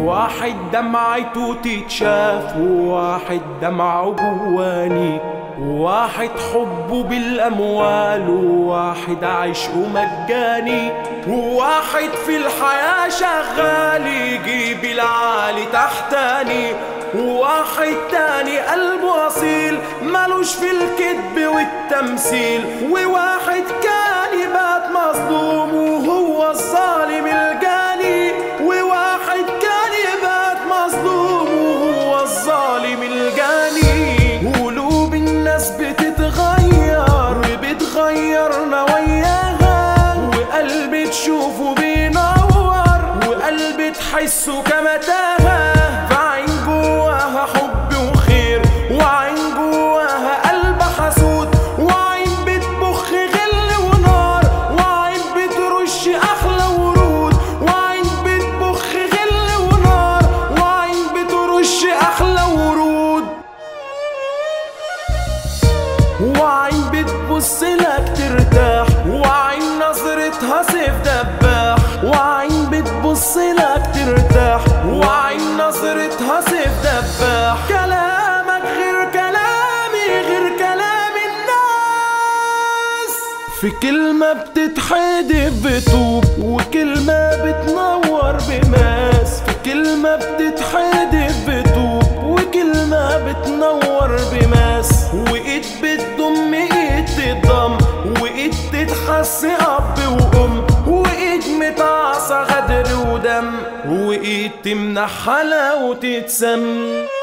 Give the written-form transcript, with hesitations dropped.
واحد دمعته تتشاف، وواحد دمعه جواني، وواحد حبه بالأموال، وواحد عشقه مجاني، وواحد في الحياة شغال يجيب العالي تحتاني، وواحد تاني قلبه أصيل ملوش في الكذب والتمثيل، وواحد كان يبات مظلوم وهو الظالم الجاني، وواحد كان يبات مظلوم وهو الظالم الجاني. قلوب الناس بتتغير وبتغيرنا وياها، وقلبي تشوفه بينور وقلبي تحسه كمتاهة، فعين جواها حب وخير، وعين جواها قلب حسود، وعين بتبخ غل ونار، وعين بترش أحلى ورود، وعين بتبخ غل ونار، وعين بترش أحلى ورود، وعين بتبص لك ترتاح، وعين نظرتها سيف دباح، وعين بتبص لك ترتاح، وعين نظرتها سيف دباح. كلامك غير كلامي غير كلام الناس، في كلمة بتتحدف بطوب وكلمة بتنور بماس، في كلمة بتتحدف بطوب وكلمة بتنور بماس، وإيد بتضم إيد تضم، وإيد تتحس أب وأم، وإيد متعصى غدر ودم، وإيد تمنح حلاوة تتسم.